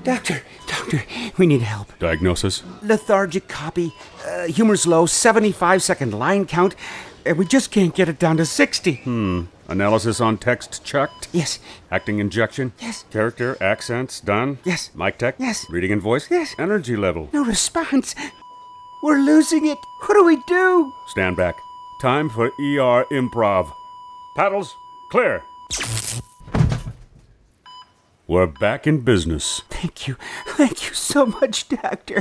Doctor, we need help. Diagnosis? Lethargic copy, humor's low, 75-second line count, and we just can't get it down to 60. Analysis on text checked? Yes. Acting injection? Yes. Character, accents, done? Yes. Mic tech? Yes. Reading and voice? Yes. Energy level? No response. We're losing it. What do we do? Stand back. Time for ER improv. Paddles, clear. We're back in business. Thank you. Thank you so much, Doctor.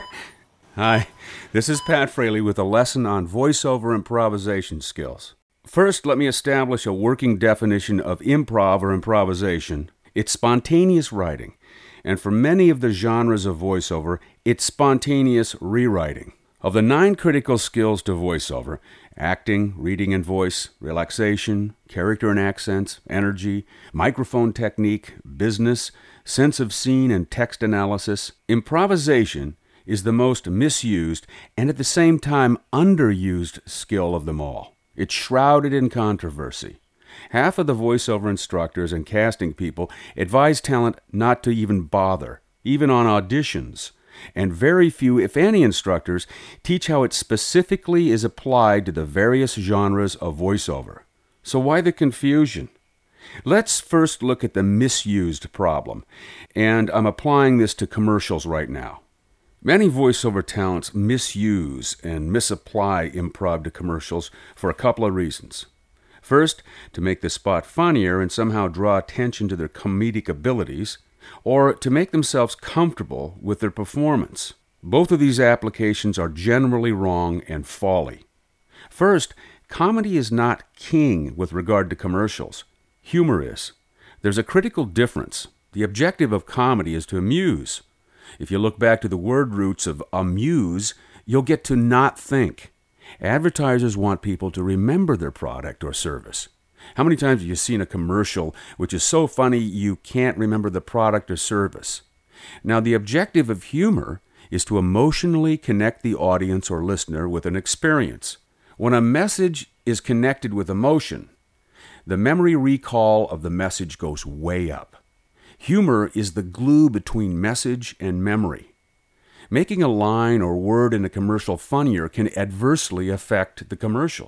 Hi, this is Pat Fraley with a lesson on voiceover improvisation skills. First, let me establish a working definition of improv or improvisation. It's spontaneous writing, and for many of the genres of voiceover, it's spontaneous rewriting. Of the 9 critical skills to voiceover, acting, reading and voice, relaxation, character and accents, energy, microphone technique, business, sense of scene and text analysis, improvisation is the most misused and at the same time underused skill of them all. It's shrouded in controversy. Half of the voiceover instructors and casting people advise talent not to even bother, even on auditions. And very few, if any, instructors teach how it specifically is applied to the various genres of voiceover. So why the confusion? Let's first look at the misused problem, and I'm applying this to commercials right now. Many voiceover talents misuse and misapply improv to commercials for a couple of reasons. First, to make the spot funnier and somehow draw attention to their comedic abilities, or to make themselves comfortable with their performance. Both of these applications are generally wrong and folly. First, comedy is not king with regard to commercials. Humor is. There's a critical difference. The objective of comedy is to amuse. If you look back to the word roots of amuse, you'll get to not think. Advertisers want people to remember their product or service. How many times have you seen a commercial which is so funny you can't remember the product or service? Now, the objective of humor is to emotionally connect the audience or listener with an experience. When a message is connected with emotion, the memory recall of the message goes way up. Humor is the glue between message and memory. Making a line or word in a commercial funnier can adversely affect the commercial.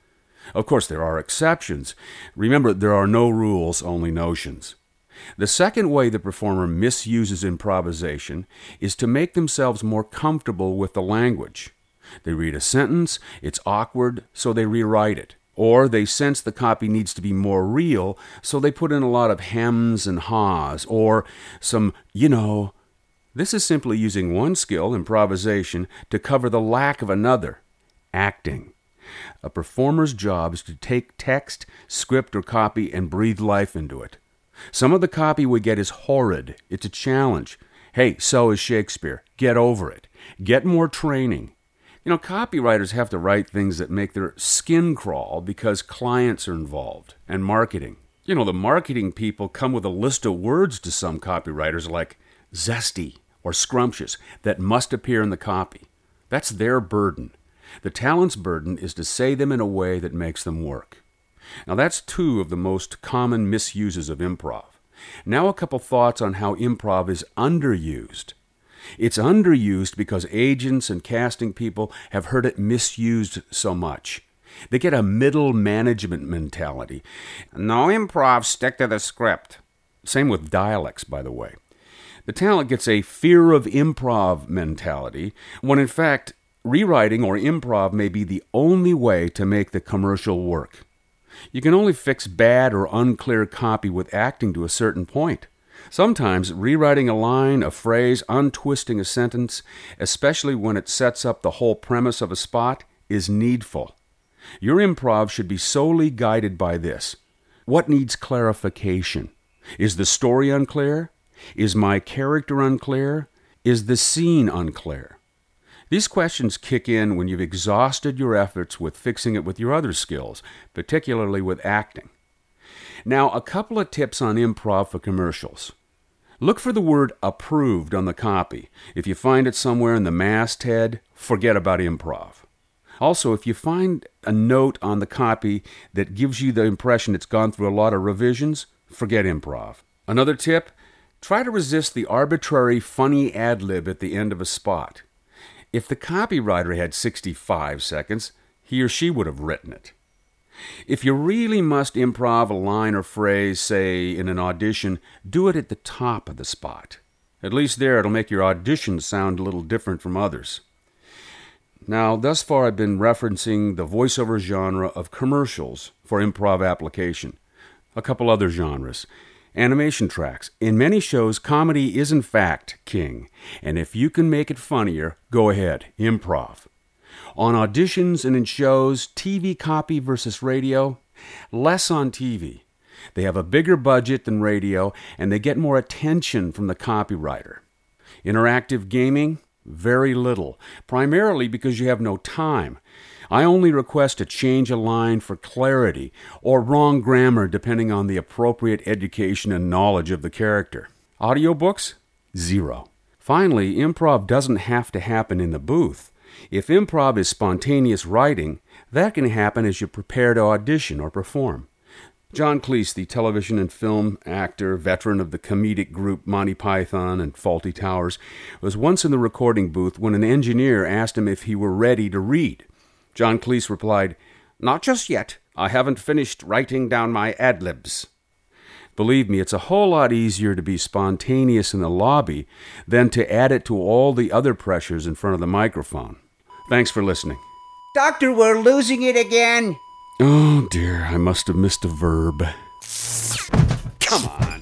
Of course, there are exceptions. Remember, there are no rules, only notions. The second way the performer misuses improvisation is to make themselves more comfortable with the language. They read a sentence, it's awkward, so they rewrite it. Or they sense the copy needs to be more real, so they put in a lot of hems and haws, or some, This is simply using one skill, improvisation, to cover the lack of another, acting. A performer's job is to take text, script, or copy and breathe life into it. Some of the copy we get is horrid. It's a challenge. Hey, so is Shakespeare. Get over it. Get more training. Copywriters have to write things that make their skin crawl because clients are involved and marketing. The marketing people come with a list of words to some copywriters like zesty or scrumptious that must appear in the copy. That's their burden. The talent's burden is to say them in a way that makes them work. Now that's 2 of the most common misuses of improv. Now a couple thoughts on how improv is underused. It's underused because agents and casting people have heard it misused so much. They get a middle management mentality. No improv, stick to the script. Same with dialects, by the way. The talent gets a fear of improv mentality, when in fact, rewriting or improv may be the only way to make the commercial work. You can only fix bad or unclear copy with acting to a certain point. Sometimes rewriting a line, a phrase, untwisting a sentence, especially when it sets up the whole premise of a spot, is needful. Your improv should be solely guided by this. What needs clarification? Is the story unclear? Is my character unclear? Is the scene unclear? These questions kick in when you've exhausted your efforts with fixing it with your other skills, particularly with acting. Now, a couple of tips on improv for commercials. Look for the word approved on the copy. If you find it somewhere in the masthead, forget about improv. Also, if you find a note on the copy that gives you the impression it's gone through a lot of revisions, forget improv. Another tip, Try to resist the arbitrary, funny ad-lib at the end of a spot. If the copywriter had 65 seconds, he or she would have written it. If you really must improv a line or phrase, say, in an audition, do it at the top of the spot. At least there it'll make your audition sound a little different from others. Now, thus far I've been referencing the voiceover genre of commercials for improv application. A couple other genres. Animation tracks. In many shows, comedy is in fact king. And if you can make it funnier, go ahead, improv. On auditions and in shows, TV copy versus radio, less on TV. They have a bigger budget than radio, and they get more attention from the copywriter. Interactive gaming, very little, primarily because you have no time. I only request a change a line for clarity or wrong grammar depending on the appropriate education and knowledge of the character. Audiobooks? Zero. Finally, improv doesn't have to happen in the booth. If improv is spontaneous writing, that can happen as you prepare to audition or perform. John Cleese, the television and film actor, veteran of the comedic group Monty Python and Fawlty Towers, was once in the recording booth when an engineer asked him if he were ready to read. John Cleese replied, "Not just yet. I haven't finished writing down my ad-libs." Believe me, it's a whole lot easier to be spontaneous in the lobby than to add it to all the other pressures in front of the microphone. Thanks for listening. Doctor, we're losing it again. Oh dear, I must have missed a verb. Come on.